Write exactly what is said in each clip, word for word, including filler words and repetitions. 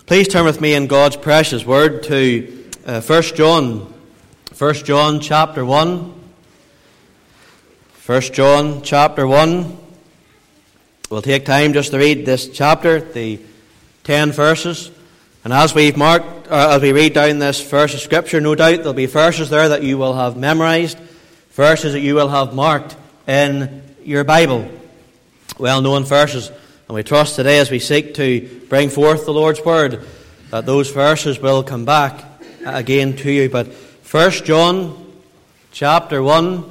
Please turn with me in God's precious word to uh, First John. First John chapter one. First John chapter one. We'll take time just to read this chapter, the ten verses. And as we've marked, or as we read down this verse of Scripture, no doubt there'll be verses there that you will have memorized, verses that you will have marked in your Bible. Well-known verses. And we trust today as we seek to bring forth the Lord's Word that those verses will come back again to you. But First John chapter one,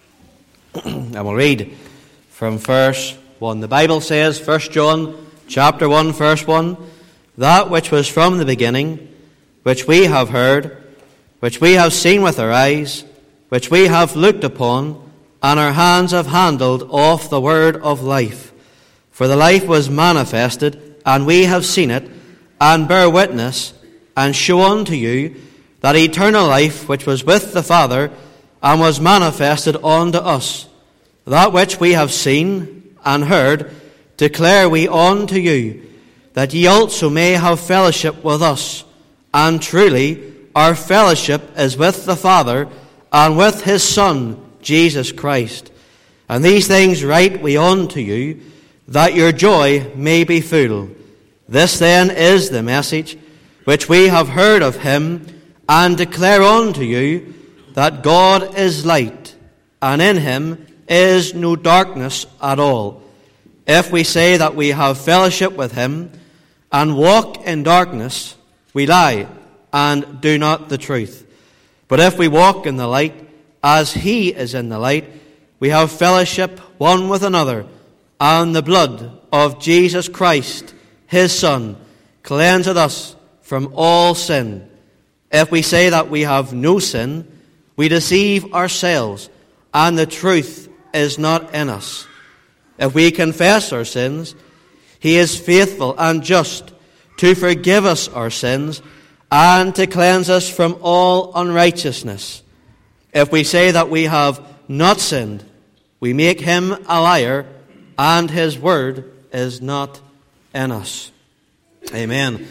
and we'll read from verse one. The Bible says, First John chapter one, verse one, "That which was from the beginning, which we have heard, which we have seen with our eyes, which we have looked upon, and our hands have handled of the word of life. For the life was manifested, and we have seen it, and bear witness, and show unto you that eternal life which was with the Father, and was manifested unto us. That which we have seen and heard, declare we unto you, that ye also may have fellowship with us. And truly, our fellowship is with the Father, and with his Son, Jesus Christ. And these things write we unto you, that your joy may be full. This then is the message which we have heard of him, and declare unto you, that God is light, and in him is no darkness at all. If we say that we have fellowship with him, and walk in darkness, we lie, and do not the truth. But if we walk in the light, as he is in the light, we have fellowship one with another, and the blood of Jesus Christ, his Son, cleanseth us from all sin. If we say that we have no sin, we deceive ourselves, and the truth is not in us. If we confess our sins, he is faithful and just to forgive us our sins, and to cleanse us from all unrighteousness. If we say that we have not sinned, we make him a liar, and his word is not in us." Amen.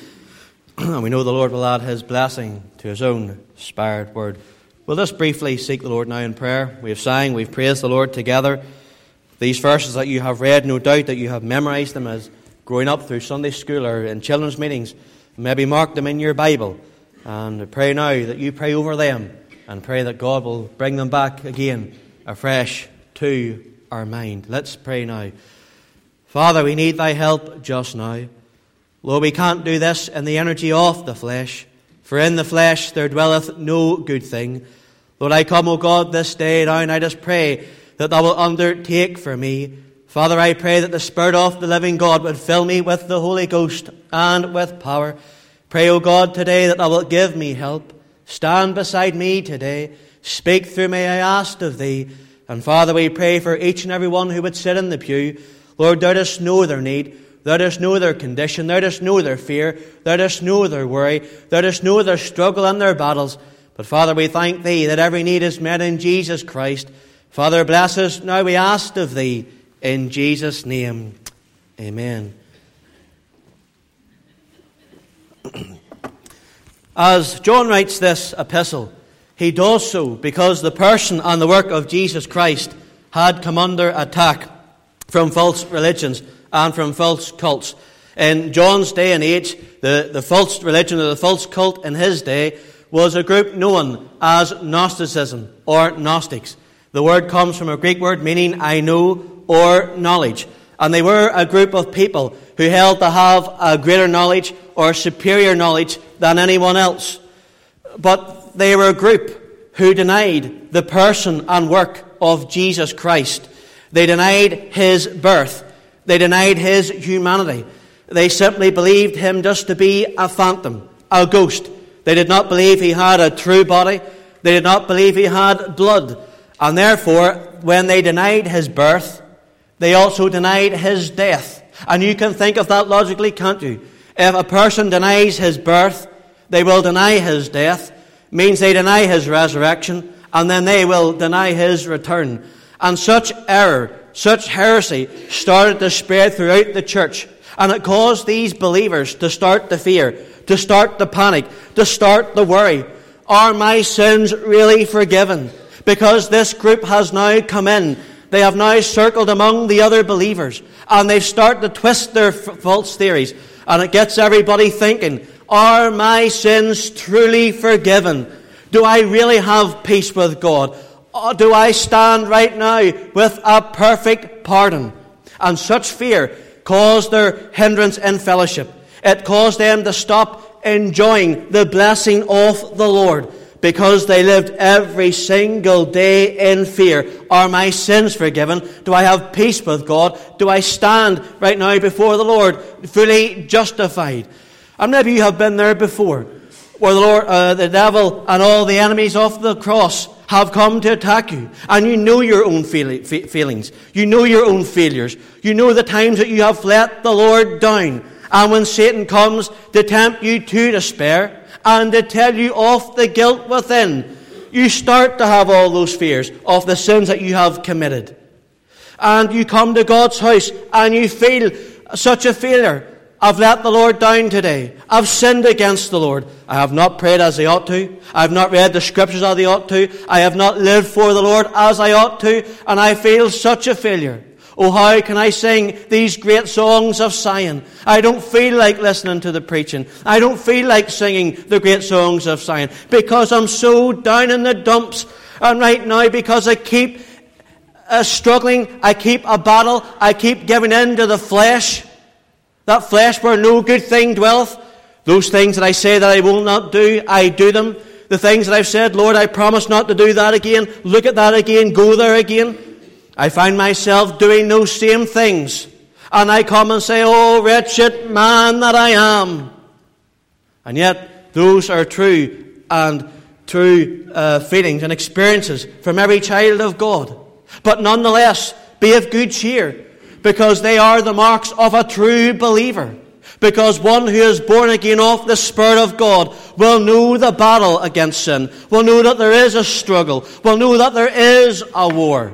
And we know the Lord will add his blessing to his own inspired word. We'll just briefly seek the Lord now in prayer. We have sang, we've praised the Lord together. These verses that you have read, no doubt that you have memorized them as growing up through Sunday school or in children's meetings. Maybe mark them in your Bible. And I pray now that you pray over them, and pray that God will bring them back again afresh to our mind. Let's pray now. Father, we need thy help just now. Lord, we can't do this in the energy of the flesh, for in the flesh there dwelleth no good thing. Lord, I come, O God, this day now, and I just pray that thou wilt undertake for me. Father, I pray that the Spirit of the living God would fill me with the Holy Ghost and with power. Pray, O God, today that thou wilt give me help. Stand beside me today. Speak through me, I ask of thee. And Father, we pray for each and every one who would sit in the pew. Lord, thou dost know their need. Thou dost know their condition. Thou dost know their fear. Thou dost know their worry. Thou dost know their struggle and their battles. But Father, we thank thee that every need is met in Jesus Christ. Father, bless us now, we ask of thee, in Jesus' name. Amen. As John writes this epistle, he does so because the person and the work of Jesus Christ had come under attack from false religions and from false cults. In John's day and age, the, the false religion or the false cult in his day was a group known as Gnosticism or Gnostics. The word comes from a Greek word meaning I know or knowledge. And they were a group of people who held to have a greater knowledge or superior knowledge than anyone else. But they were a group who denied the person and work of Jesus Christ. They denied his birth. They denied his humanity. They simply believed him just to be a phantom, a ghost. They did not believe he had a true body. They did not believe he had blood. And therefore, when they denied his birth, they also denied his death. And you can think of that logically, can't you? If a person denies his birth, they will deny his death. Means they deny his resurrection, and then they will deny his return. And such error, such heresy started to spread throughout the church. And it caused these believers to start the fear, to start the panic, to start the worry. Are my sins really forgiven? Because this group has now come in. They have now circled among the other believers. And they've started to twist their f- false theories. And it gets everybody thinking, are my sins truly forgiven? Do I really have peace with God? Or do I stand right now with a perfect pardon? And such fear caused their hindrance in fellowship. It caused them to stop enjoying the blessing of the Lord, because they lived every single day in fear. Are my sins forgiven? Do I have peace with God? Do I stand right now before the Lord fully justified? And maybe you have been there before, where the Lord, uh, the devil and all the enemies of the cross have come to attack you. And you know your own feel- feelings. You know your own failures. You know the times that you have let the Lord down. And when Satan comes to tempt you to despair, and to tell you of the guilt within, you start to have all those fears of the sins that you have committed. And you come to God's house and you feel such a failure. I've let the Lord down today. I've sinned against the Lord. I have not prayed as I ought to. I have not read the scriptures as I ought to. I have not lived for the Lord as I ought to. And I feel such a failure. Oh, how can I sing these great songs of Zion? I don't feel like listening to the preaching. I don't feel like singing the great songs of Zion, because I'm so down in the dumps. And right now, because I keep uh, struggling, I keep a battle, I keep giving in to the flesh. That flesh where no good thing dwelleth. Those things that I say that I will not do, I do them. The things that I've said, Lord, I promise not to do that again. Look at that again, go there again. I find myself doing those same things. And I come and say, oh, wretched man that I am. And yet, those are true and true uh, feelings and experiences from every child of God. But nonetheless, be of good cheer, because they are the marks of a true believer. Because one who is born again of the Spirit of God will know the battle against sin, will know that there is a struggle, will know that there is a war.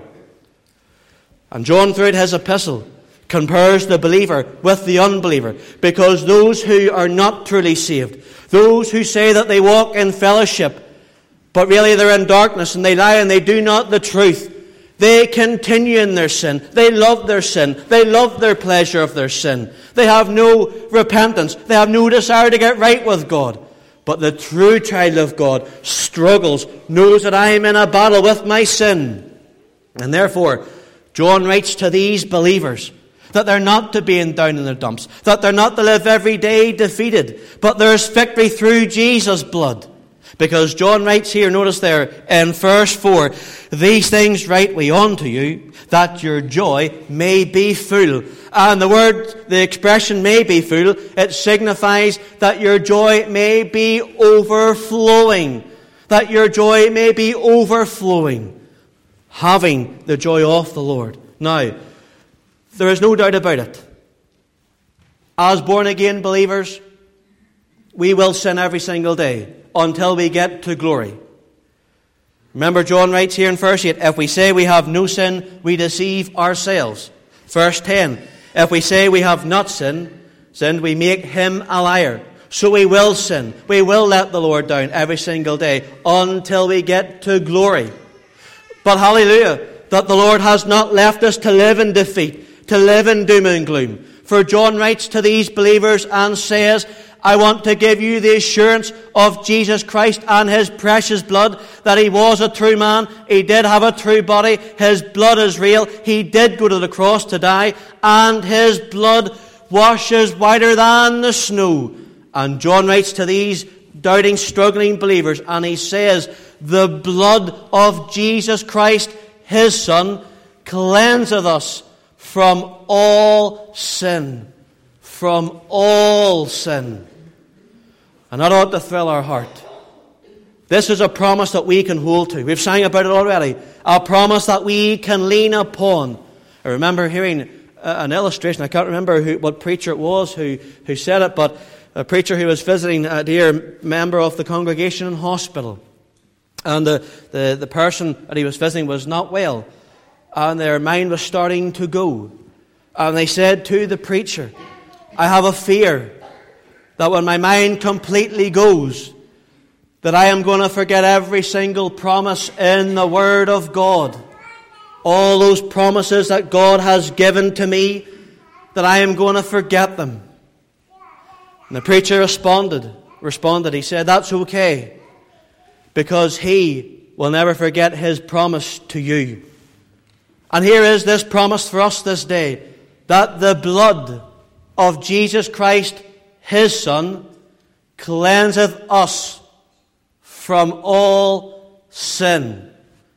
And John, throughout his epistle, compares the believer with the unbeliever, because those who are not truly saved, those who say that they walk in fellowship, but really they're in darkness and they lie and they do not the truth, they continue in their sin. They love their sin. They love their pleasure of their sin. They have no repentance. They have no desire to get right with God. But the true child of God struggles, knows that I am in a battle with my sin. And therefore, John writes to these believers that they're not to be down in the dumps, that they're not to live every day defeated, but there's victory through Jesus' blood. Because John writes here, notice there in verse four, these things write we unto you, that your joy may be full. And the word, the expression may be full, it signifies that your joy may be overflowing. That your joy may be overflowing. Having the joy of the Lord. Now, there is no doubt about it. As born-again believers, we will sin every single day until we get to glory. Remember, John writes here in verse eight, if we say we have no sin, we deceive ourselves. Verse ten, if we say we have not sinned, sinned, we make him a liar. So we will sin. We will let the Lord down every single day until we get to glory. But hallelujah, that the Lord has not left us to live in defeat, to live in doom and gloom. For John writes to these believers and says, I want to give you the assurance of Jesus Christ and his precious blood, that he was a true man, he did have a true body, his blood is real, he did go to the cross to die, and his blood washes whiter than the snow. And John writes to these doubting, struggling believers, and he says, the blood of Jesus Christ, his Son, cleanseth us from all sin. From all sin. And that ought to thrill our heart. This is a promise that we can hold to. We've sang about it already. A promise that we can lean upon. I remember hearing an illustration. I can't remember who, what preacher it was who, who said it, but a preacher who was visiting a dear member of the congregation in hospital. And the, the, the person that he was visiting was not well. And their mind was starting to go. And they said to the preacher, I have a fear that when my mind completely goes, that I am going to forget every single promise in the Word of God. All those promises that God has given to me, that I am going to forget them. And the preacher responded, responded, he said, that's okay, because he will never forget his promise to you. And here is this promise for us this day, that the blood of Jesus Christ, his Son, cleanseth us from all sin.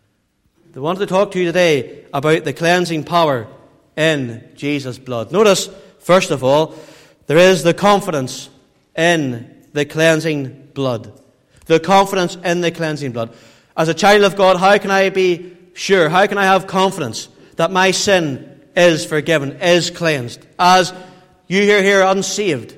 I wanted to talk to you today about the cleansing power in Jesus' blood. Notice, first of all, there is the confidence in the cleansing blood. The confidence in the cleansing blood. As a child of God, how can I be sure, how can I have confidence that my sin is forgiven, is cleansed? As you here, here unsaved,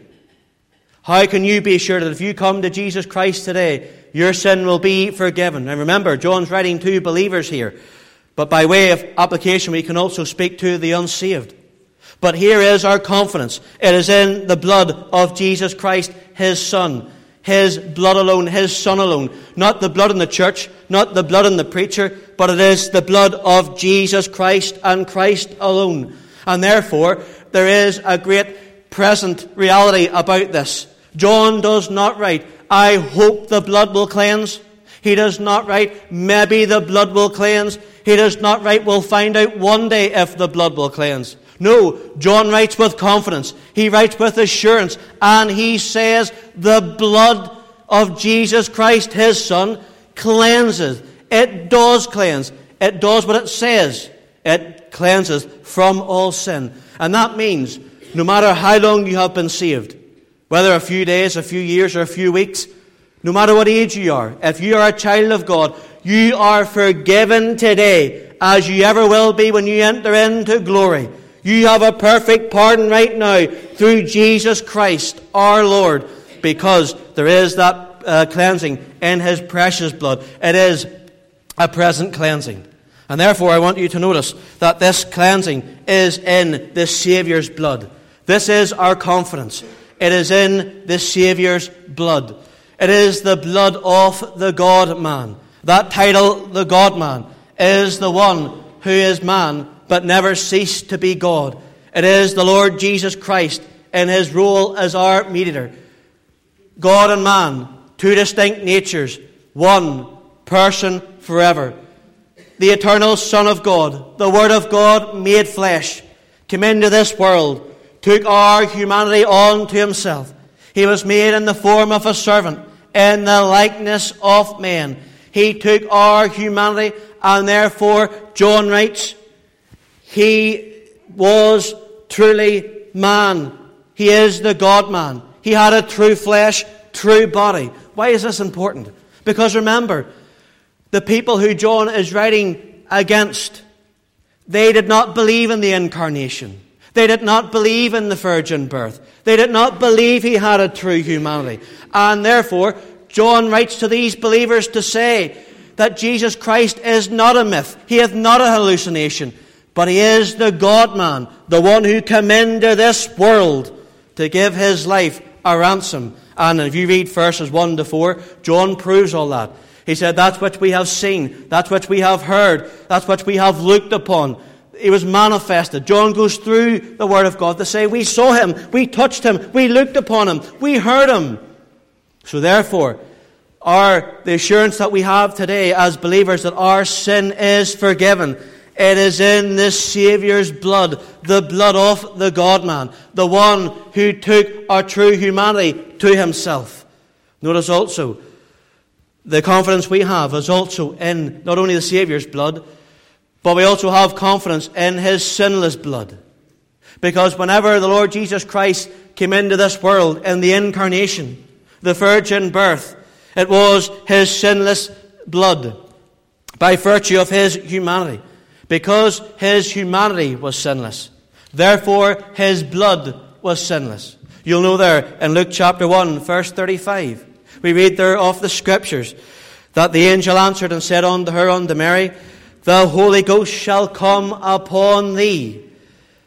how can you be sure that if you come to Jesus Christ today, your sin will be forgiven? And remember, John's writing to believers here. But by way of application, we can also speak to the unsaved. But here is our confidence. It is in the blood of Jesus Christ, his Son. His blood alone, his Son alone. Not the blood in the church, not the blood in the preacher, but it is the blood of Jesus Christ and Christ alone. And therefore, there is a great present reality about this. John does not write, I hope the blood will cleanse. He does not write, maybe the blood will cleanse. He does not write, we'll find out one day if the blood will cleanse. No, John writes with confidence. He writes with assurance. And he says, the blood of Jesus Christ, his Son, cleanses. It does cleanse. It does what it says. It cleanses from all sin. And that means, no matter how long you have been saved, whether a few days, a few years, or a few weeks, no matter what age you are, if you are a child of God, you are forgiven today, as you ever will be when you enter into glory. You have a perfect pardon right now through Jesus Christ, our Lord, because there is that uh, cleansing in his precious blood. It is a present cleansing. And therefore, I want you to notice that this cleansing is in the Saviour's blood. This is our confidence. It is in the Saviour's blood. It is the blood of the God-man. That title, the God-man, is the one who is man, but never ceased to be God. It is the Lord Jesus Christ in his role as our mediator. God and man, two distinct natures, one person forever. The eternal Son of God, the Word of God made flesh, came into this world, took our humanity on to himself. He was made in the form of a servant, in the likeness of men. He took our humanity, and therefore, John writes, he was truly man. He is the God-man. He had a true flesh, true body. Why is this important? Because remember, the people who John is writing against, they did not believe in the incarnation. They did not believe in the virgin birth. They did not believe he had a true humanity. And therefore, John writes to these believers to say that Jesus Christ is not a myth. He is not a hallucination. But he is the God-man, the one who came into this world to give his life a ransom. And if you read verses one to four, John proves all that. He said, that's what we have seen, that's what we have heard, that's what we have looked upon. He was manifested. John goes through the Word of God to say, we saw him, we touched him, we looked upon him, we heard him. So therefore, our, the assurance that we have today as believers that our sin is forgiven, it is in the Saviour's blood, the blood of the God-man, the one who took our true humanity to himself. Notice also, the confidence we have is also in not only the Saviour's blood, but we also have confidence in his sinless blood. Because whenever the Lord Jesus Christ came into this world in the incarnation, the virgin birth, it was his sinless blood by virtue of his humanity. Because his humanity was sinless, therefore his blood was sinless. You'll know there in Luke chapter one, verse thirty-five, we read there of the Scriptures, that the angel answered and said unto her, unto Mary, the Holy Ghost shall come upon thee,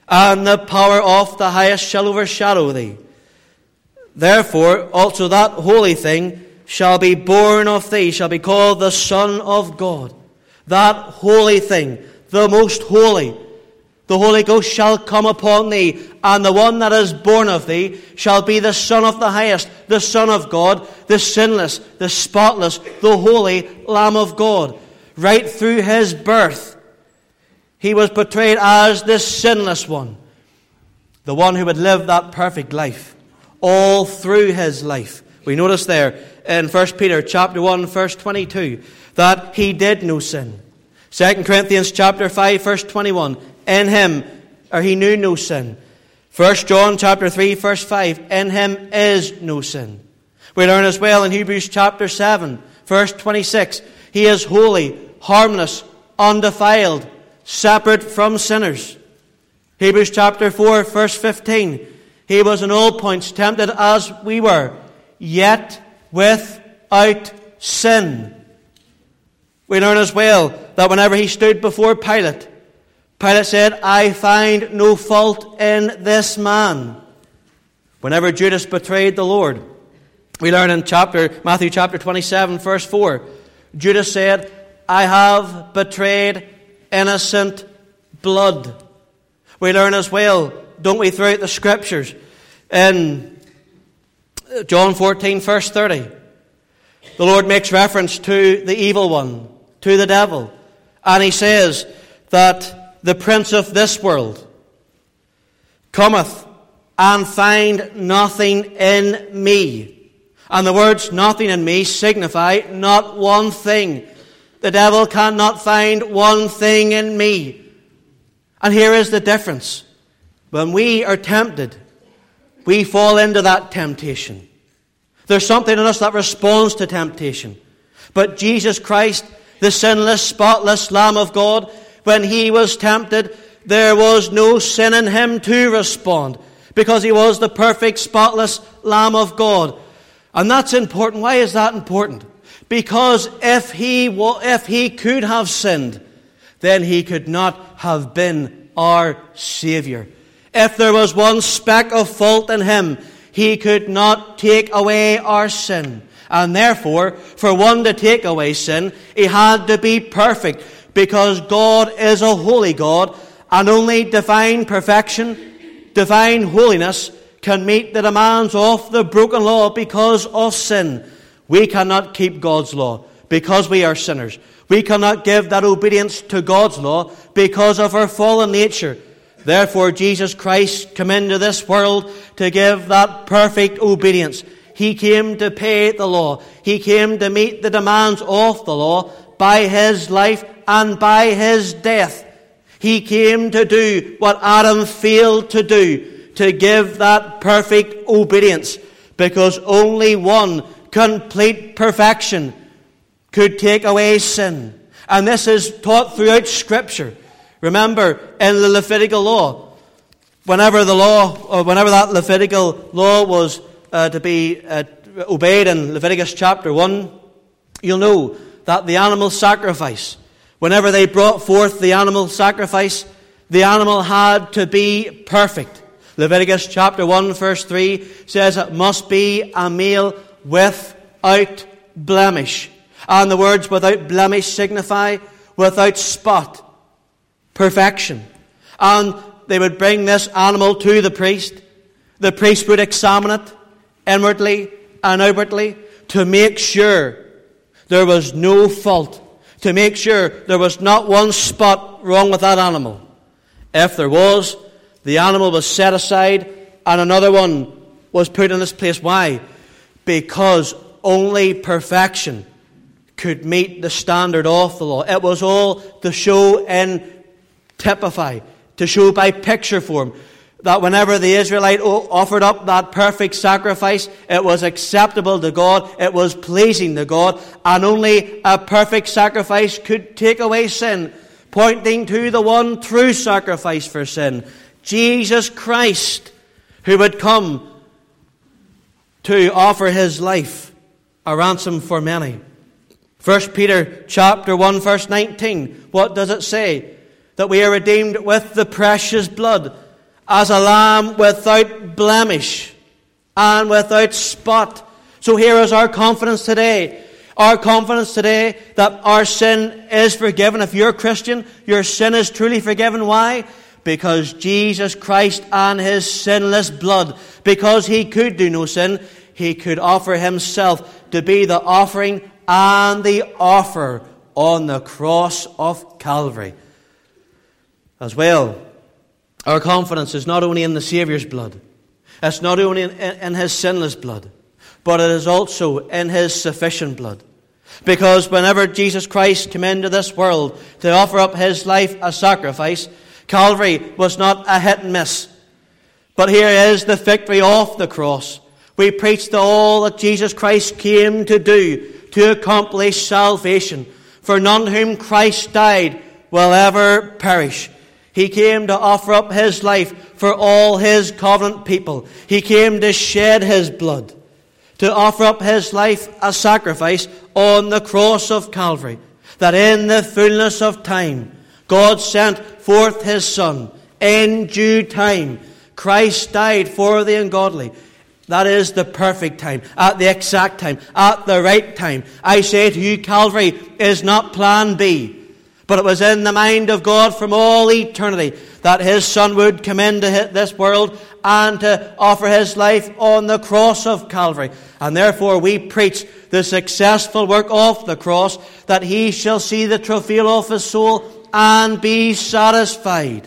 and the power of the highest shall overshadow thee. Therefore also that holy thing shall be born of thee, shall be called the Son of God. That holy thing, the most holy, the Holy Ghost shall come upon thee, and the one that is born of thee shall be the Son of the highest, the Son of God, the sinless, the spotless, the holy Lamb of God. Right through his birth, he was portrayed as the sinless one, the one who would live that perfect life, all through his life. We notice there in First Peter chapter one, verse twenty-two, that he did no sin. Second Corinthians chapter five, verse twenty-one, in him, or he knew no sin. First John chapter three, verse five, in him is no sin. We learn as well in Hebrews chapter seven, verse twenty-six, he is holy, harmless, undefiled, separate from sinners. Hebrews chapter four, verse fifteen, he was in all points tempted as we were, yet without sin. We learn as well that whenever he stood before Pilate, Pilate said, I find no fault in this man. Whenever Judas betrayed the Lord, we learn in chapter Matthew chapter twenty-seven, verse four, Judas said, I have betrayed innocent blood. We learn as well, don't we, throughout the Scriptures, in John fourteen, verse thirty, the Lord makes reference to the evil one, to the devil, and he says that the prince of this world cometh and find nothing in me. And the words nothing in me signify not one thing. The devil cannot find one thing in me. And here is the difference. When we are tempted, we fall into that temptation. There's something in us that responds to temptation. But Jesus Christ, the sinless, spotless Lamb of God, when he was tempted, there was no sin in him to respond, because he was the perfect, spotless Lamb of God. And that's important. Why is that important? Because if he, if he could have sinned, then he could not have been our Savior. If there was one speck of fault in him, he could not take away our sin. And therefore, for one to take away sin, he had to be perfect, because God is a holy God, and only divine perfection, divine holiness, can meet the demands of the broken law because of sin. We cannot keep God's law because we are sinners. We cannot give that obedience to God's law because of our fallen nature. Therefore, Jesus Christ came into this world to give that perfect obedience. He came to pay the law. He came to meet the demands of the law by his life and by his death. He came to do what Adam failed to do, to give that perfect obedience, because only one complete perfection could take away sin. And this is taught throughout Scripture. Remember, in the Levitical law, whenever the law, or whenever that Levitical law was uh, to be uh, obeyed in Leviticus chapter one, you'll know that the animal sacrifice, whenever they brought forth the animal sacrifice, the animal had to be perfect. Leviticus chapter one, verse three says it must be a male without blemish. And the words without blemish signify without spot, perfection. And they would bring this animal to the priest. The priest would examine it inwardly and outwardly to make sure there was no fault, to make sure there was not one spot wrong with that animal. If there was, the animal was set aside and another one was put in its place. Why? Because only perfection could meet the standard of the law. It was all to show and typify, to show by picture form, that whenever the Israelite offered up that perfect sacrifice, it was acceptable to God, it was pleasing to God, and only a perfect sacrifice could take away sin, pointing to the one true sacrifice for sin, Jesus Christ, who would come to offer his life a ransom for many. First Peter chapter one, verse nineteen, what does it say? That we are redeemed with the precious blood, as a lamb without blemish and without spot. So here is our confidence today. Our confidence today that our sin is forgiven. If you're a Christian, your sin is truly forgiven. Why? Because Jesus Christ and His sinless blood, because He could do no sin, He could offer Himself to be the offering and the offer on the cross of Calvary. As well, our confidence is not only in the Saviour's blood, it's not only in, in His sinless blood, but it is also in His sufficient blood. Because whenever Jesus Christ came into this world to offer up His life as sacrifice, Calvary was not a hit and miss. But here is the victory of the cross. We preach to all that Jesus Christ came to do, to accomplish salvation. For none whom Christ died will ever perish. He came to offer up His life for all His covenant people. He came to shed His blood, to offer up His life as sacrifice on the cross of Calvary, that in the fullness of time God sent forth His Son. In due time Christ died for the ungodly. That is the perfect time, at the exact time, at the right time. I say to you, Calvary is not plan B, but it was in the mind of God from all eternity that His Son would come into this world and to offer His life on the cross of Calvary. And therefore we preach the successful work of the cross, that He shall see the travail of His soul and be satisfied.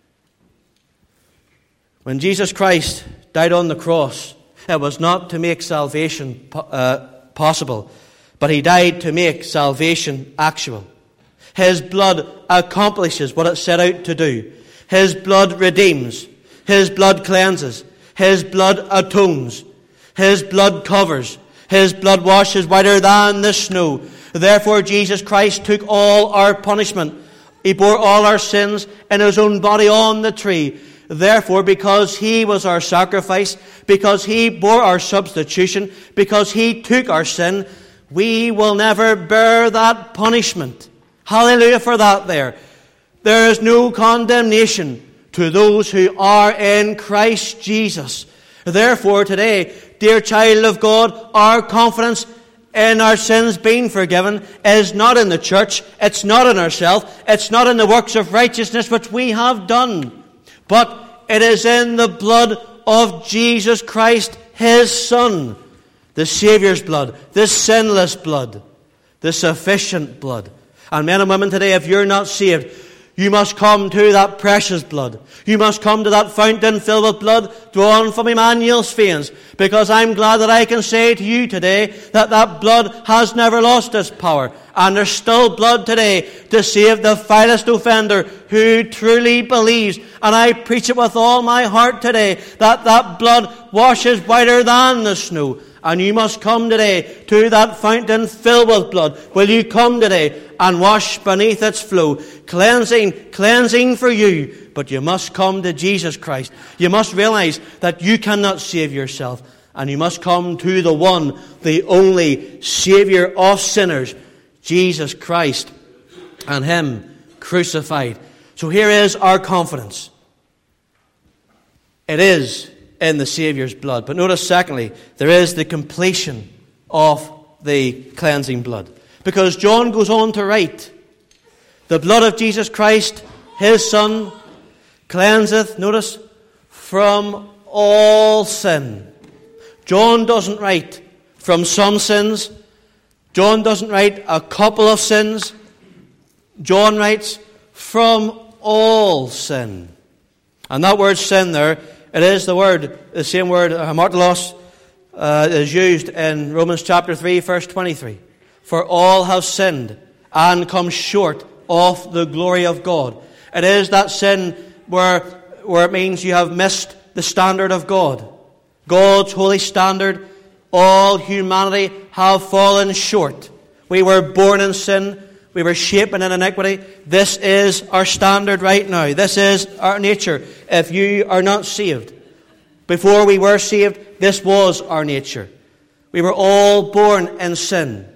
When Jesus Christ died on the cross, it was not to make salvation uh, possible, but He died to make salvation actual. His blood accomplishes what it set out to do. His blood redeems. His blood cleanses. His blood atones. His blood covers. His blood washes whiter than the snow. Therefore Jesus Christ took all our punishment. He bore all our sins in His own body on the tree. Therefore, because He was our sacrifice, because He bore our substitution, because He took our sin, we will never bear that punishment. Hallelujah for that there. There is no condemnation to those who are in Christ Jesus. Therefore, today, dear child of God, our confidence in our sins being forgiven is not in the church, it's not in ourselves, it's not in the works of righteousness which we have done. But it is in the blood of Jesus Christ, His Son, the Saviour's blood, the sinless blood, the sufficient blood. And men and women today, if you're not saved, you must come to that precious blood. You must come to that fountain filled with blood drawn from Emmanuel's veins. Because I'm glad that I can say to you today that that blood has never lost its power. And there's still blood today to save the vilest offender who truly believes. And I preach it with all my heart today, that that blood washes whiter than the snow. And you must come today to that fountain filled with blood. Will you come today and wash beneath its flow? Cleansing, cleansing for you. But you must come to Jesus Christ. You must realize that you cannot save yourself. And you must come to the one, the only Savior of sinners, Jesus Christ, and Him crucified. So here is our confidence. It is in the Saviour's blood. But notice, secondly, there is the completion of the cleansing blood. Because John goes on to write, the blood of Jesus Christ, His Son, cleanseth, notice, from all sin. John doesn't write from some sins. John doesn't write a couple of sins. John writes from all sin. And that word sin there, it is the word, the same word, hamartolos, uh, is used in Romans chapter three, verse twenty-three. For all have sinned and come short of the glory of God. It is that sin where, where it means you have missed the standard of God. God's holy standard. All humanity have fallen short. We were born in sin. We were shapen in iniquity. This is our standard right now. This is our nature. If you are not saved, before we were saved, this was our nature. We were all born in sin,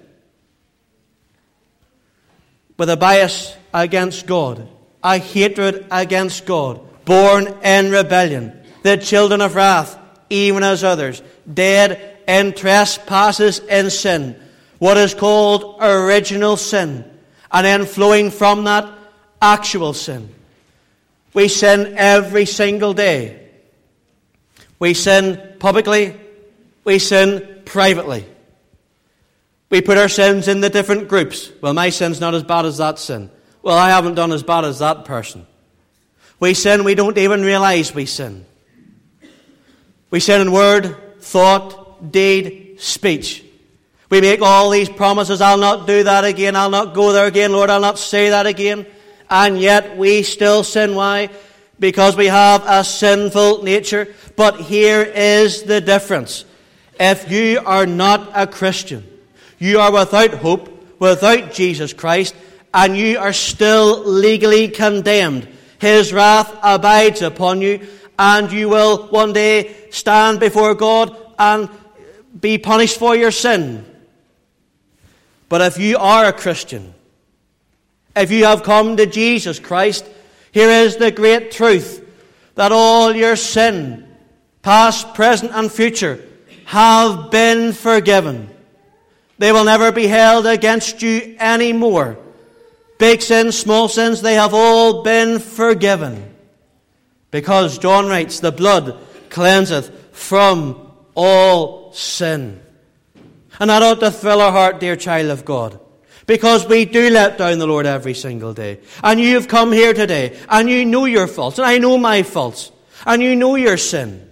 with a bias against God, a hatred against God, born in rebellion, the children of wrath, even as others, dead in trespasses and sin, what is called original sin, and then flowing from that, actual sin. We sin every single day. We sin publicly, we sin privately. We put our sins in the different groups. Well, my sin's not as bad as that sin. Well, I haven't done as bad as that person. We sin, we don't even realize we sin. We sin in word, thought, deed, speech. We make all these promises, I'll not do that again, I'll not go there again, Lord, I'll not say that again. And yet we still sin. Why? Because we have a sinful nature. But here is the difference. If you are not a Christian, you are without hope, without Jesus Christ, and you are still legally condemned. His wrath abides upon you, and you will one day stand before God and be punished for your sin. But if you are a Christian, if you have come to Jesus Christ, here is the great truth, that all your sin, past, present, and future, have been forgiven. They will never be held against you anymore. Big sins, small sins, they have all been forgiven. Because John writes, the blood cleanseth from all sin. And that ought to thrill our heart, dear child of God. Because we do let down the Lord every single day. And you have come here today, and you know your faults, and I know my faults, and you know your sin.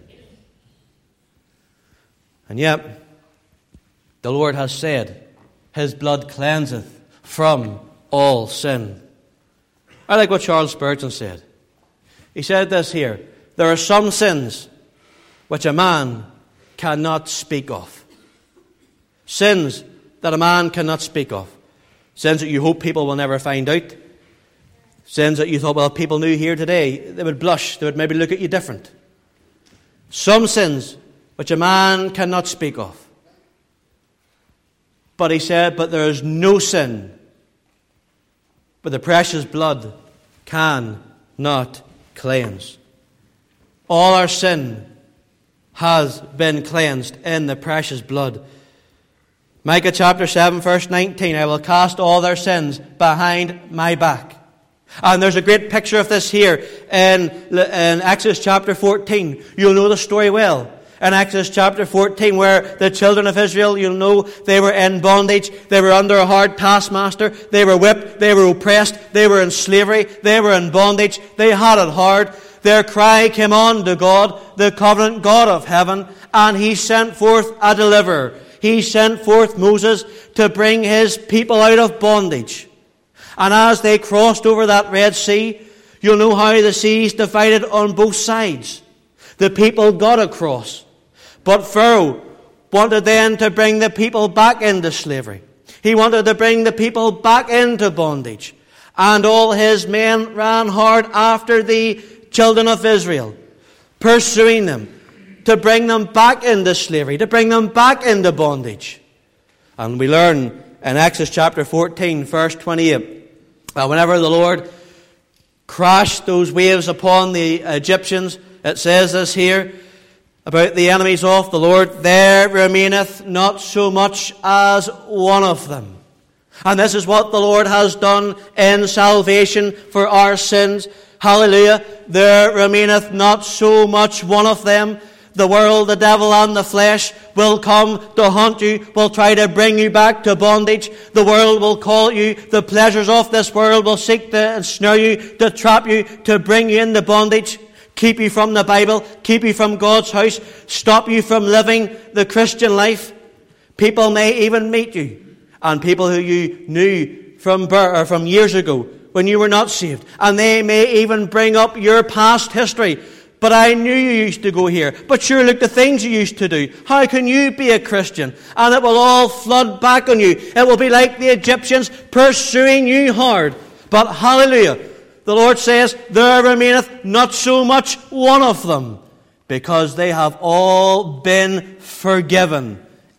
And yet, the Lord has said, His blood cleanseth from all sin. I like what Charles Spurgeon said. He said this here, there are some sins which a man cannot speak of. Sins that a man cannot speak of. Sins that you hope people will never find out. Sins that you thought, well, if people knew here today, they would blush, they would maybe look at you different. Some sins which a man cannot speak of. But he said, but there is no sin but the precious blood cannot cleanse. All our sin has been cleansed in the precious blood. Micah chapter seven verse nineteen, I will cast all their sins behind my back. And there's a great picture of this here in, in Exodus chapter fourteen. You'll know the story well. In Exodus chapter fourteen, where the children of Israel, you'll know, they were in bondage, they were under a hard taskmaster, they were whipped, they were oppressed, they were in slavery, they were in bondage, they had it hard. Their cry came on to God, the covenant God of heaven, and He sent forth a deliverer. He sent forth Moses to bring His people out of bondage. And as they crossed over that Red Sea, you'll know how the seas divided on both sides. The people got across. But Pharaoh wanted then to bring the people back into slavery. He wanted to bring the people back into bondage. And all his men ran hard after the children of Israel, pursuing them, to bring them back into slavery, to bring them back into bondage. And we learn in Exodus chapter fourteen, verse twenty-eight, that whenever the Lord crashed those waves upon the Egyptians, it says this here, about the enemies of the Lord, there remaineth not so much as one of them. And this is what the Lord has done in salvation for our sins. Hallelujah. There remaineth not so much one of them. The world, the devil, and the flesh will come to haunt you, will try to bring you back to bondage. The world will call you. The pleasures of this world will seek to ensnare you, to trap you, to bring you into bondage. Keep you from the Bible, keep you from God's house, stop you from living the Christian life. People may even meet you, and people who you knew from birth, or from years ago when you were not saved, and they may even bring up your past history. But I knew you used to go here. But sure, look, the things you used to do. How can you be a Christian? And it will all flood back on you. It will be like the Egyptians pursuing you hard. But hallelujah, the Lord says, there remaineth not so much one of them, because they have all been forgiven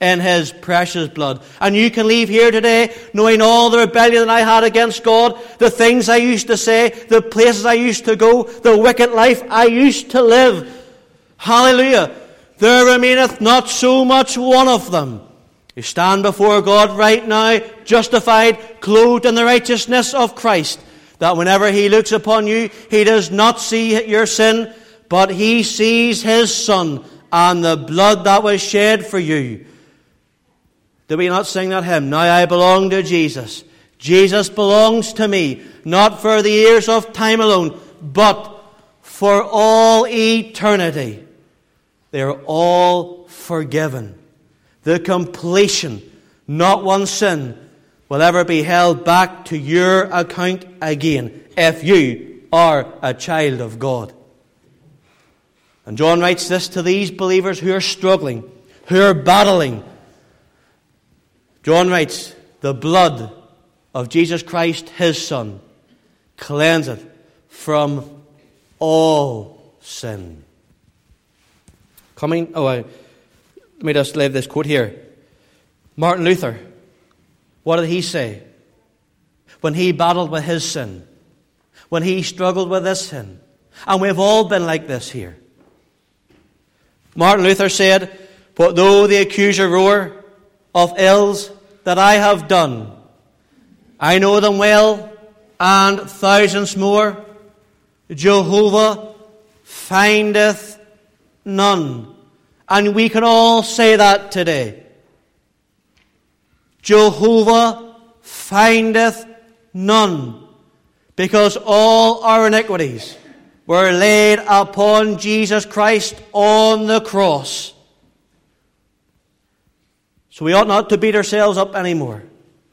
in His precious blood. And you can leave here today knowing all the rebellion that I had against God, the things I used to say, the places I used to go, the wicked life I used to live. Hallelujah. There remaineth not so much one of them. You stand before God right now, justified, clothed in the righteousness of Christ, that whenever He looks upon you, He does not see your sin, but He sees His Son and the blood that was shed for you. Did we not sing that hymn? Now I belong to Jesus. Jesus belongs to me, not for the years of time alone, but for all eternity. They are all forgiven. The completion, not one sin, will ever be held back to your account again if you are a child of God. And John writes this to these believers who are struggling, who are battling. John writes, the blood of Jesus Christ, His Son, cleanseth from all sin. Coming, oh, I, let me just leave this quote here. Martin Luther, what did he say when he battled with his sin? When he struggled with this sin? And we've all been like this here. Martin Luther said, but though the accuser roar of ills that I have done, I know them well, and thousands more, Jehovah findeth none. And we can all say that today. Jehovah findeth none, because all our iniquities were laid upon Jesus Christ on the cross. So we ought not to beat ourselves up anymore.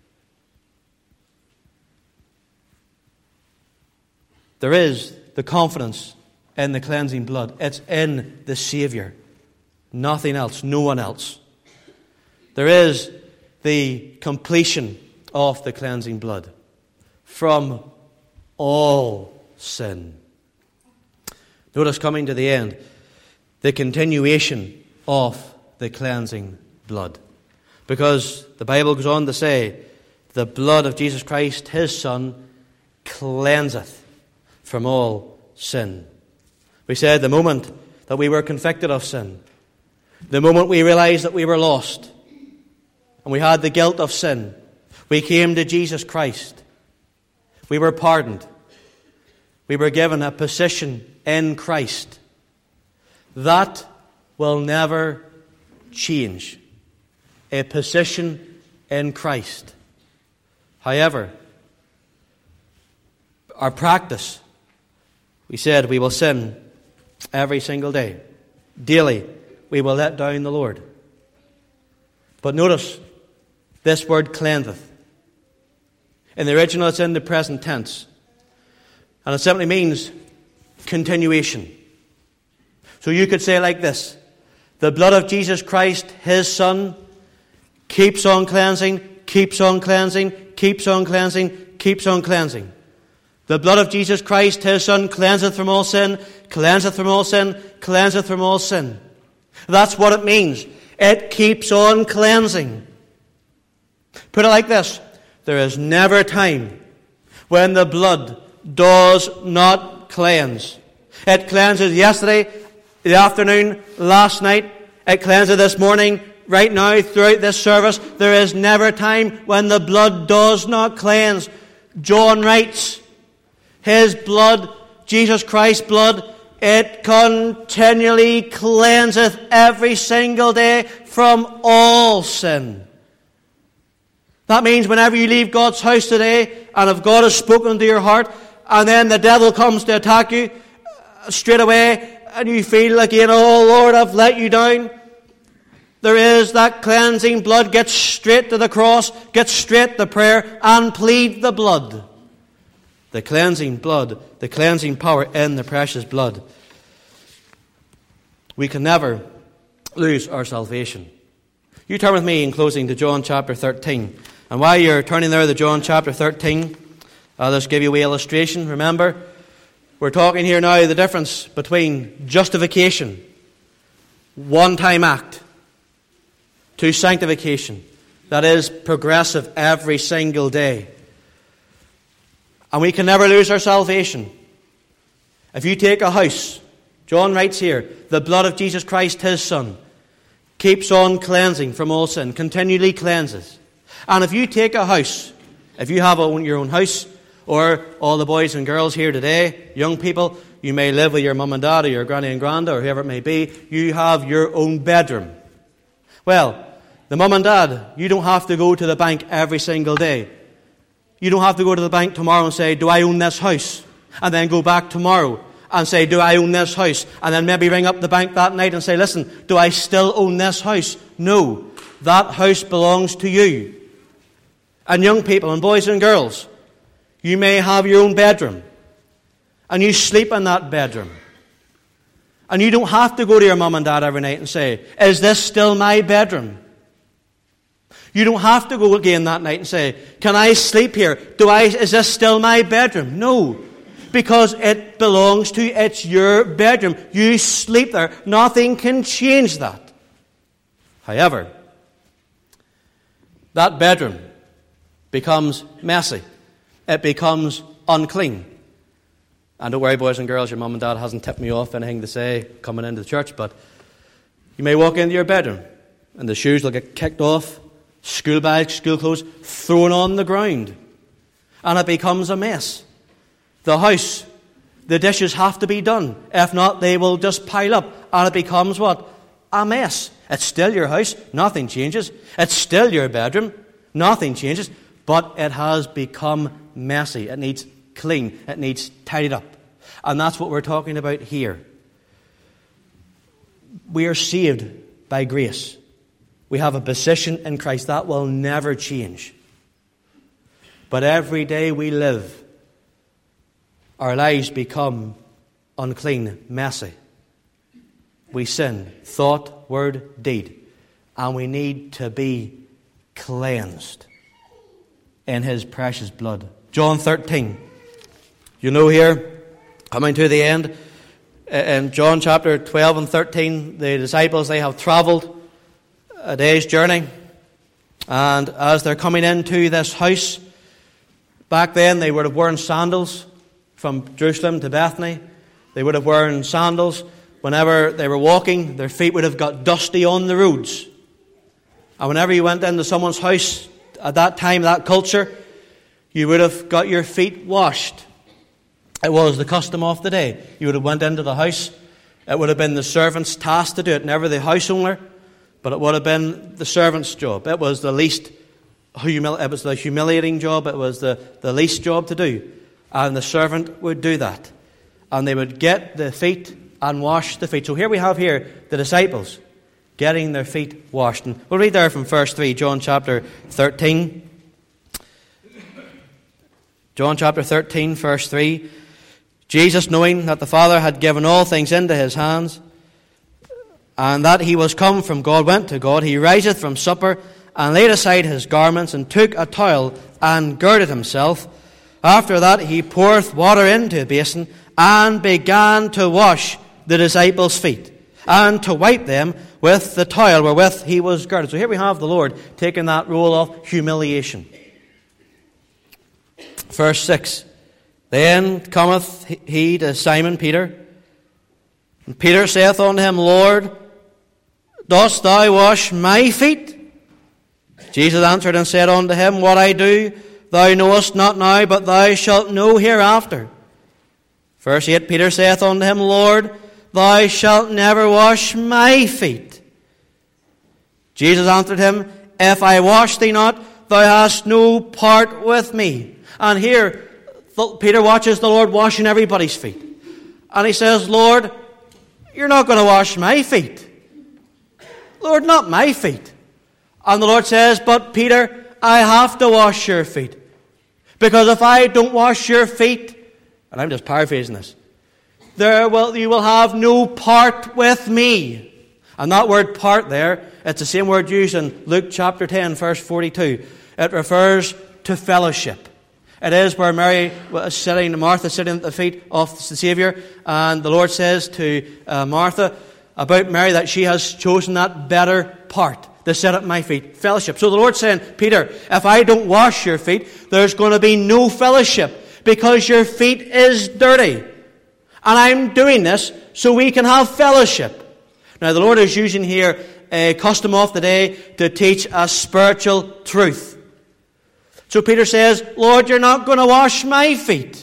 There is the confidence in the cleansing blood. It's in the Savior. Nothing else, no one else. There is the completion of the cleansing blood from all sin. Notice, coming to the end, the continuation of the cleansing blood. Because the Bible goes on to say, the blood of Jesus Christ, His Son, cleanseth from all sin. We said the moment that we were convicted of sin, the moment we realized that we were lost, and we had the guilt of sin, we came to Jesus Christ. We were pardoned. We were given a position in Christ. That will never change. A position in Christ. However, our practice, we said we will sin every single day. Daily, we will let down the Lord. But notice this word cleanseth. In the original, it's in the present tense. And it simply means continuation. So you could say like this: the blood of Jesus Christ, His Son, keeps on cleansing, keeps on cleansing, keeps on cleansing, keeps on cleansing. The blood of Jesus Christ, His Son, cleanseth from all sin, cleanseth from all sin, cleanseth from all sin. That's what it means. It keeps on cleansing. Put it like this: there is never a time when the blood does not cleanse. It cleanses yesterday, the afternoon, last night. It cleanses this morning, right now, throughout this service. There is never a time when the blood does not cleanse. John writes, His blood, Jesus Christ's blood, it continually cleanseth every single day from all sin. That means whenever you leave God's house today, and if God has spoken to your heart, and then the devil comes to attack you straight away, and you feel again, oh Lord, I've let you down. There is that cleansing blood. Get straight to the cross, get straight to prayer, and plead the blood. The cleansing blood, the cleansing power in the precious blood. We can never lose our salvation. You turn with me in closing to John chapter thirteen. And while you're turning there to John chapter thirteen, I'll just give you an illustration. Remember, we're talking here now the difference between justification, one-time act, to sanctification that is progressive every single day. And we can never lose our salvation. If you take a house, John writes here, the blood of Jesus Christ, his Son, keeps on cleansing from all sin, continually cleanses. And if you take a house, if you have a, your own house, or all the boys and girls here today, young people, you may live with your mum and dad or your granny and granda or whoever it may be, you have your own bedroom. Well, the mum and dad, you don't have to go to the bank every single day. You don't have to go to the bank tomorrow and say, do I own this house? And then go back tomorrow and say, do I own this house? And then maybe ring up the bank that night and say, listen, do I still own this house? No, that house belongs to you. And young people and boys and girls, you may have your own bedroom. And you sleep in that bedroom. And you don't have to go to your mum and dad every night and say, is this still my bedroom? You don't have to go again that night and say, can I sleep here? Do I, is this still my bedroom? No. Because it belongs to you. It's your bedroom. You sleep there. Nothing can change that. However, that bedroom becomes messy. It becomes unclean. And don't worry, boys and girls, your mum and dad hasn't tipped me off anything to say coming into the church, but you may walk into your bedroom and the shoes will get kicked off, school bags, school clothes thrown on the ground, and it becomes a mess. The house, the dishes have to be done. If not, they will just pile up, and it becomes what? A mess. It's still your house. Nothing changes. It's still your bedroom. Nothing changes. But it has become messy. It needs clean. It needs tidied up. And that's what we're talking about here. We are saved by grace. We have a position in Christ that will never change. But every day we live, our lives become unclean, messy. We sin, thought, word, deed. And we need to be cleansed in his precious blood. John thirteen. You know here, coming to the end, in John chapter twelve and thirteen, the disciples, they have travelled a day's journey. And as they're coming into this house, back then they would have worn sandals from Jerusalem to Bethany. They would have worn sandals. Whenever they were walking, their feet would have got dusty on the roads. And whenever you went into someone's house at that time, that culture, you would have got your feet washed. It was the custom of the day. You would have went into the house. It would have been the servant's task to do it, never the house owner, but it would have been the servant's job. It was the least humili- it was the humiliating job. It was the, the least job to do. And the servant would do that. And they would get the feet and wash the feet. So here we have here the disciples getting their feet washed. And we'll read there from verse three, John chapter thirteen. John chapter thirteen, verse three. Jesus, knowing that the Father had given all things into his hands, and that he was come from God, went to God, he riseth from supper, and laid aside his garments, and took a towel, and girded himself. After that he poureth water into a basin, and began to wash the disciples' feet, and to wipe them with the towel wherewith he was girded. So here we have the Lord taking that role of humiliation. Verse six. Then cometh he to Simon Peter, and Peter saith unto him, Lord, dost thou wash my feet? Jesus answered and said unto him, What I do thou knowest not now, but thou shalt know hereafter. Verse eight, Peter saith unto him, Lord, thou shalt never wash my feet. Jesus answered him, If I wash thee not, thou hast no part with me. And here, Peter watches the Lord washing everybody's feet. And he says, Lord, you're not going to wash my feet. Lord, not my feet. And the Lord says, but Peter, I have to wash your feet. Because if I don't wash your feet, and I'm just paraphrasing this, there will, you will have no part with me. And that word part there, it's the same word used in Luke chapter ten, verse forty-two. It refers to fellowship. It is where Mary was sitting, Martha sitting at the feet of the Saviour, and the Lord says to uh, Martha about Mary that she has chosen that better part. to sit at my feet. Fellowship. So the Lord's saying, Peter, if I don't wash your feet, there's going to be no fellowship because your feet is dirty. And I'm doing this so we can have fellowship. Now the Lord is using here a custom of the day to teach a spiritual truth. So Peter says, Lord, you're not going to wash my feet.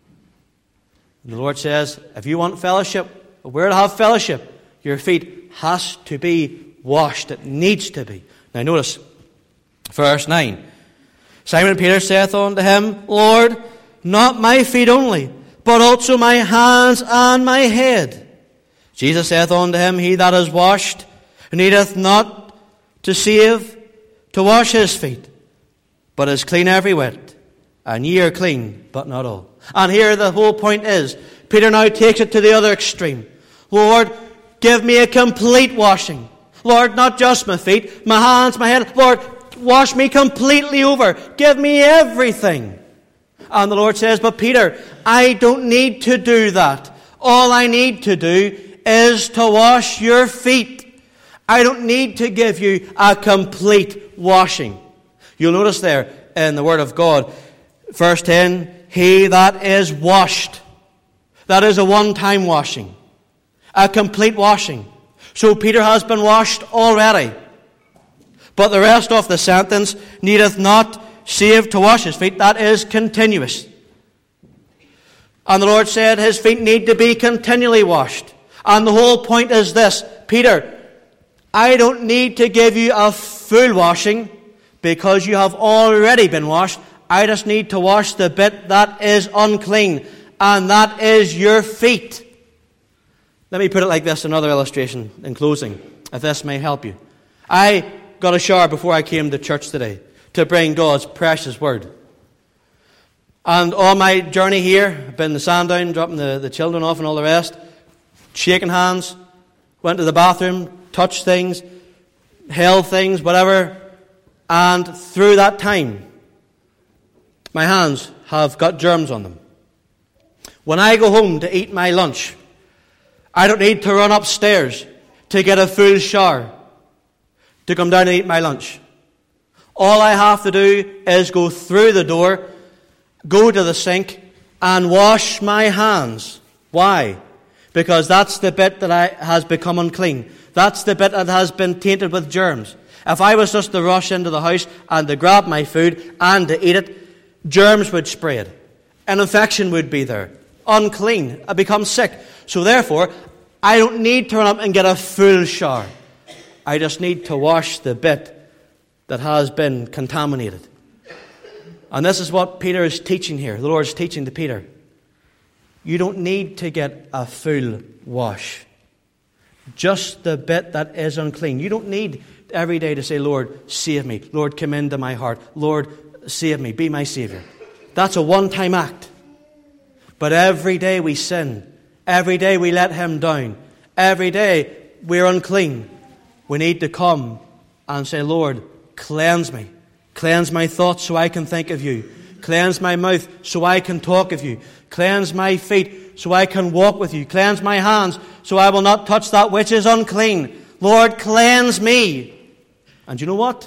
And the Lord says, if you want fellowship, we're to have fellowship, your feet has to be washed. It needs to be. Now notice, verse nine. Simon Peter saith unto him, Lord, not my feet only, but also my hands and my head. Jesus saith unto him, He that is washed needeth not to save to wash his feet, but is clean every whit. And ye are clean, but not all. And here the whole point is, Peter now takes it to the other extreme. Lord, give me a complete washing. Lord, not just my feet, my hands, my head. Lord, wash me completely over. Give me everything. And the Lord says, but Peter, I don't need to do that. All I need to do is to wash your feet. I don't need to give you a complete washing. You'll notice there in the Word of God, verse ten, he that is washed. That is a one-time washing. A complete washing. So Peter has been washed already. But the rest of the sentence, needeth not save to wash his feet. That is continuous. And the Lord said his feet need to be continually washed. And the whole point is this, Peter, I don't need to give you a full washing because you have already been washed. I just need to wash the bit that is unclean, and that is your feet. Let me put it like this, another illustration in closing, if this may help you. I got a shower before I came to church today to bring God's precious word. And on my journey here, I've been to Sandown, dropping the, the children off and all the rest, shaking hands, went to the bathroom, touched things, held things, whatever. And through that time, my hands have got germs on them. When I go home to eat my lunch, I don't need to run upstairs to get a full shower to come down and eat my lunch. All I have to do is go through the door, go to the sink, and wash my hands. Why? Because that's the bit that I, has become unclean. That's the bit that has been tainted with germs. If I was just to rush into the house and to grab my food and to eat it, germs would spread. An infection would be there. Unclean. I become sick. So therefore, I don't need to run up and get a full shower. I just need to wash the bit that has been contaminated. And this is what Peter is teaching here. The Lord is teaching to Peter. You don't need to get a full wash. Just the bit that is unclean. You don't need every day to say, Lord, save me. Lord, come into my heart. Lord, save me. Be my Savior. That's a one-time act. But every day we sin. Every day we let Him down. Every day we're unclean. We need to come and say, Lord, cleanse me. Cleanse my thoughts so I can think of you. Cleanse my mouth so I can talk of you. Cleanse my feet so I can walk with you. Cleanse my hands so I will not touch that which is unclean. Lord, cleanse me. And you know what?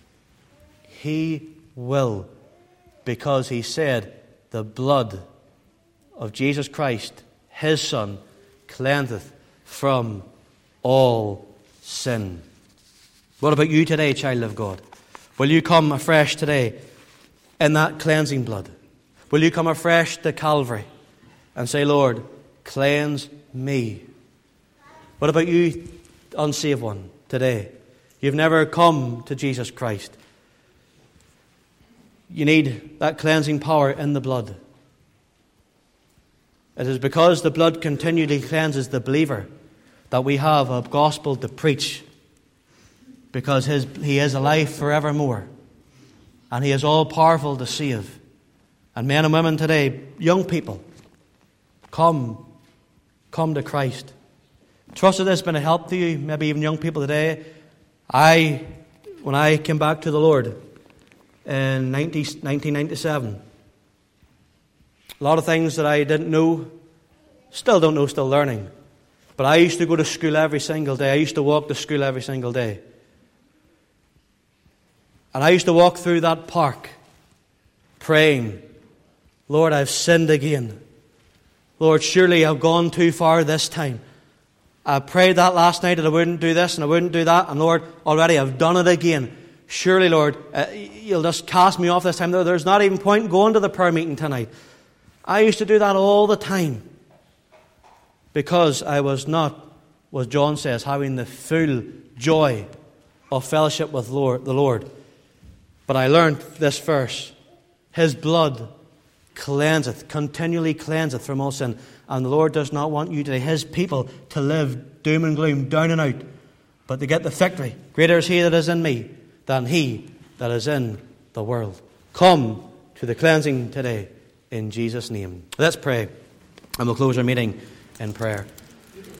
He will. Because He said, the blood of Jesus Christ, His Son, cleanseth from all sin. What about you today, child of God? Will you come afresh today in that cleansing blood? Will you come afresh to Calvary and say, Lord, cleanse me? What about you, unsaved one, today? You've never come to Jesus Christ. You need that cleansing power in the blood. It is because the blood continually cleanses the believer that we have a gospel to preach. Because his, He is alive forevermore. And He is all-powerful to save. And men and women today, young people, come. Come to Christ. Trust that this has been a help to you, maybe even young people today. I, when I came back to the Lord in nineteen ninety-seven, a lot of things that I didn't know, still don't know, still learning. But I used to go to school every single day. I used to walk to school every single day. And I used to walk through that park praying, Lord, I've sinned again. Lord, surely I've gone too far this time. I prayed that last night that I wouldn't do this and I wouldn't do that. And Lord, already I've done it again. Surely, Lord, uh, you'll just cast me off this time. There's not even point in going to the prayer meeting tonight. I used to do that all the time because I was not, what John says, having the full joy of fellowship with Lord, the Lord. But I learned this verse. His blood cleanseth, continually cleanseth from all sin. And the Lord does not want you today, His people, to live doom and gloom, down and out, but to get the victory. Greater is He that is in me than he that is in the world. Come to the cleansing today in Jesus' name. Let's pray, and we'll close our meeting in prayer.